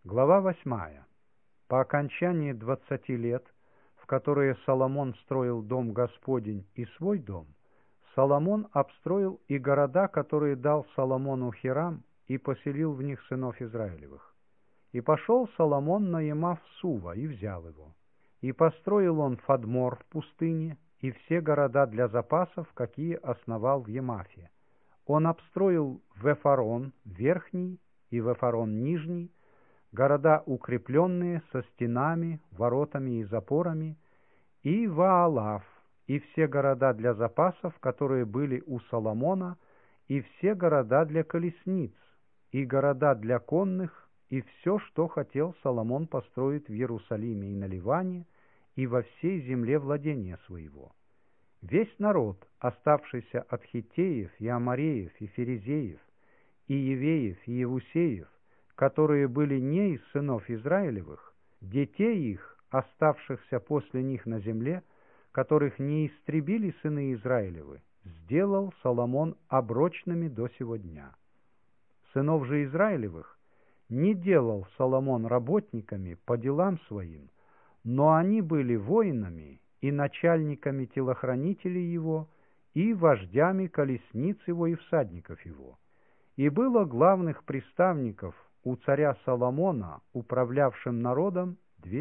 Глава 8. По окончании 20 лет, в которые Соломон строил дом Господень и свой дом, Соломон обстроил и города, которые дал Соломону Хирам, и поселил в них сынов Израилевых. И пошел Соломон на Емав-Сува и взял его. И построил он Фадмор в пустыне и все города для запасов, какие основал в Емафе. Он обстроил Вефарон верхний и Вефарон нижний, города укрепленные со стенами, воротами и запорами, и Ваалав, и все города для запасов, которые были у Соломона, и все города для колесниц, и города для конных, и все, что хотел Соломон построить в Иерусалиме и на Ливане, и во всей земле владения своего. Весь народ, оставшийся от Хиттеев, и Амореев, и Ферезеев, и Евеев, и Евусеев, которые были не из сынов Израилевых, детей их, оставшихся после них на земле, которых не истребили сыны Израилевы, сделал Соломон оброчными до сего дня. Сынов же Израилевых не делал Соломон работниками по делам своим, но они были воинами и начальниками телохранителей его, и вождями колесниц его и всадников его. И было главных приставников у царя Соломона, управлявшим народом,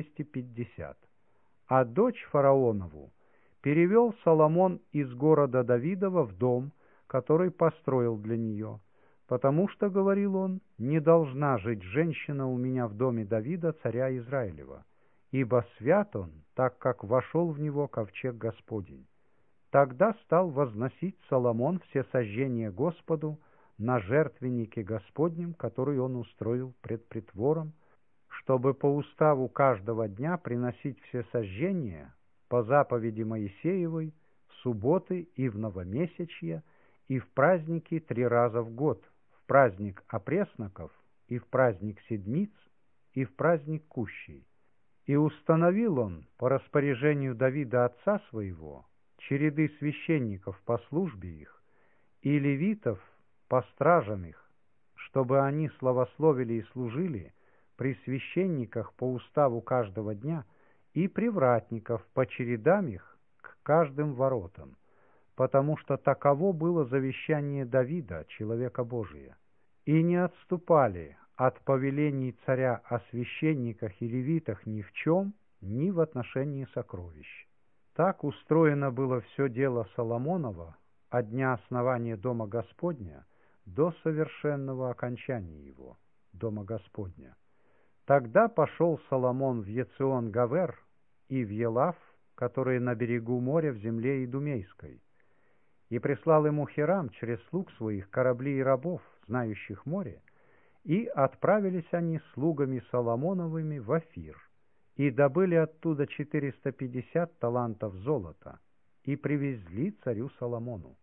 250. А дочь фараонову перевел Соломон из города Давидова в дом, который построил для нее, потому что, говорил он, не должна жить женщина у меня в доме Давида, царя Израилева, ибо свят он, так как вошел в него ковчег Господень. Тогда стал возносить Соломон все сожжения Господу на жертвеннике Господнем, который он устроил пред притвором, чтобы по уставу каждого дня приносить все сожжения по заповеди Моисеевой в субботы и в новомесячье, и в праздники 3 раза в год, в праздник опресноков, и в праздник седмиц, и в праздник кущей. И установил он по распоряжению Давида отца своего череды священников по службе их и левитов по стражам их, чтобы они славословили и служили при священниках по уставу каждого дня, и привратников по чередам их к каждым воротам, потому что таково было завещание Давида, человека Божия. И не отступали от повелений царя о священниках и левитах ни в чем, ни в отношении сокровищ. Так устроено было все дело Соломонова от дня основания Дома Господня до совершенного окончания его, Дома Господня. Тогда пошел Соломон в Ецион-Гавер и в Елав, которые на берегу моря в земле Идумейской, и прислал ему Хирам через слуг своих корабли и рабов, знающих море, и отправились они слугами Соломоновыми в Офир, и добыли оттуда 450 талантов золота, и привезли царю Соломону.